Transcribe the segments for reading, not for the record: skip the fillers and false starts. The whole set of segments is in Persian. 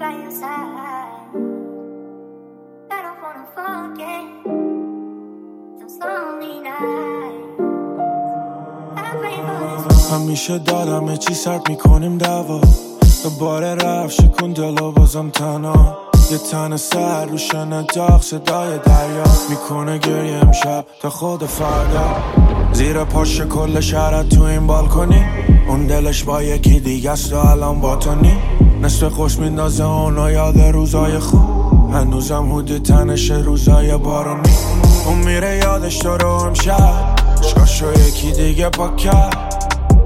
by your side. I don't wanna forget those lonely nights. I pray for this. همیشه دادم چی سرد میکنیم دعوا، دوباره رفت شکون دل و بازم تنها. یه تن سر روشن داغ صدای دریا میکنه گریه امشب تا خود فردا. زیر پاش کل شهرت تو این بالکنی، اون دلش با یکی دیگه است و الان با تو نی. نصف خوش میندازه اونو یاد روزای خوب، هنوزم هودی تنش روزای بارونی. اون میره یادش تو رو امشب، عشقاشو یکی دیگه پاک کرد.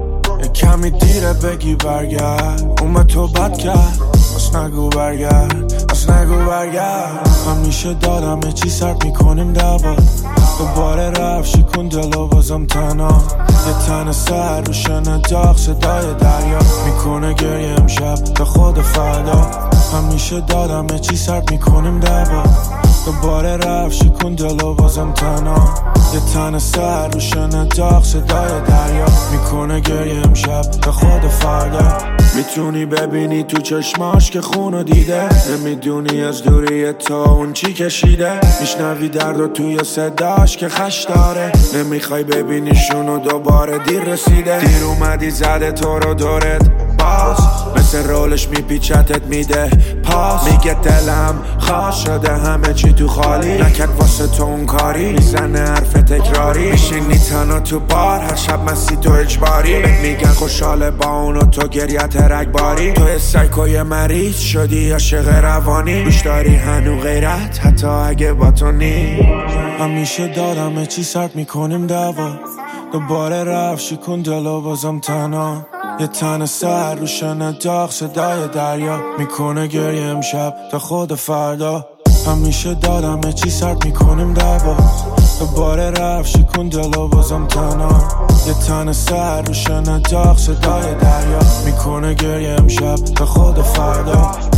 کمی دیره بگی برگرد، اومد تو بد کرد. بس نگو برگرد، بس نگو برگرد. همیشه دادم چی سرد میکنیم دعوا، دوباره رفت شکون دل و بازم تنها. یه تن سر روشن داغ صدای دریا میکنه گریه امشب تا خود فردا. همیشه دادم چی سرد میکنیم دعوا، دوباره رفت شکون دل و بازم تنها. یه تن سر روشن داغ صدای دریا میکنه گریه امشب تا خود فردا. میتونی ببینی تو چشماش که خونو دیده، نمیدونی از دوری تو اون چی کشیده. میشنوی درد و توی صداش که خش داره، نمیخوای ببینیشونو دوباره. دیر رسیده، دیر اومدی زده تو رو دورت باز، مثل رولش میپیچتت میده پاس. میگه دلم خواست شده همه چی تو خالی، نکرد واسه تو اون کاری. میزنه حرف تکراری، میشینی تنها تو بار هر شب مستی تو اجباری. میگن خوشحاله با اونو تو گریت رگباری. تو سایکوی مریض شدی عاشق روانی، دوش داری هنو غیرت حتی اگه با تو نی. همیشه دادم چی سرد میکنیم دعوا، دوباره رفت شکون دل و بازم تنها. یه تن سر روشن داغ صدای دریا میکنه گریه امشب تا خود فردا. همیشه دادم چی سرد میکنیم دعوا، دوباره رفت شکون دل و بازم تنها. یه تن سر روشن داغ صدای دریا میکنه گریه امشب تا خود فردا.